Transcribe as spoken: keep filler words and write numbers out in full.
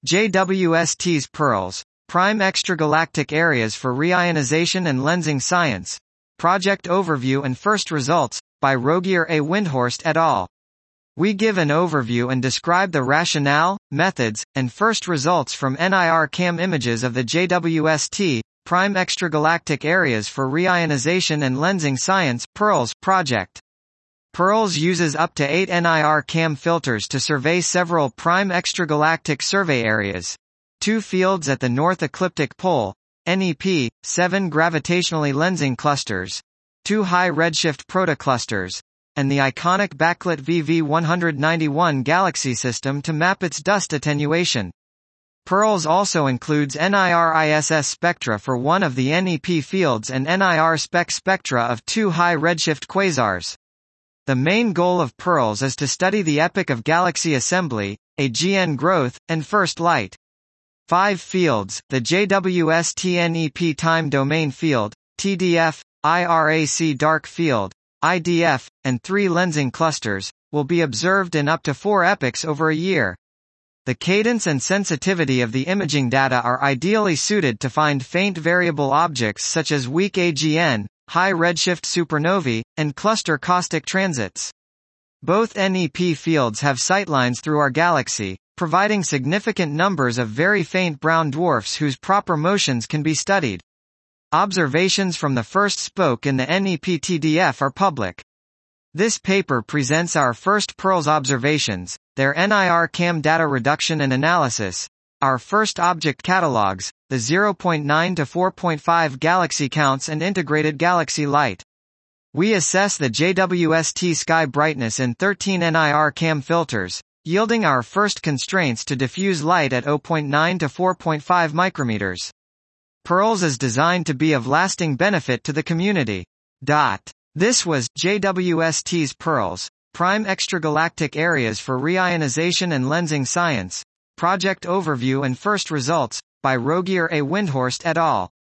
J W S T's Pearls, Prime Extragalactic Areas for Reionization and Lensing Science. Project Overview and First Results, by Rogier A. Windhorst et al. We give an overview and describe the rationale, methods, and first results from N I R C A M images of the J W S T, Prime Extragalactic Areas for Reionization and Lensing Science, PEARLS, project. PEARLS uses up to eight N I R C A M filters to survey several prime extragalactic survey areas. Two fields at the North Ecliptic Pole, N E P, seven gravitationally lensing clusters, two high redshift protoclusters, and the iconic backlit V V one ninety-one galaxy system to map its dust attenuation. PEARLS also includes N I R I S S spectra for one of the N E P fields and N I R spec spectra of two high redshift quasars. The main goal of PEARLS is to study the epoch of galaxy assembly, A G N growth, and first light. Five fields, the J W S T N E P time domain field, T D F, I R A C dark field, I D F, and three lensing clusters, will be observed in up to four epochs over a year. The cadence and sensitivity of the imaging data are ideally suited to find faint variable objects such as weak A G N, high redshift supernovae, and cluster caustic transits. Both N E P fields have sightlines through our galaxy, providing significant numbers of very faint brown dwarfs whose proper motions can be studied. Observations from the first spoke in the N E P T D F are public. This paper presents our first PEARLS observations, their N I R C A M data reduction and analysis, our first object catalogs, the zero point nine to four point five galaxy counts and integrated galaxy light. We assess the J W S T sky brightness in thirteen N I R C A M filters, yielding our first constraints to diffuse light at zero point nine to four point five micrometers. PEARLS is designed to be of lasting benefit to the community. Dot. This was J W S T's PEARLS, Prime Extragalactic Areas for Reionization and Lensing Science. Project Overview and First Results, by Rogier A. Windhorst et al.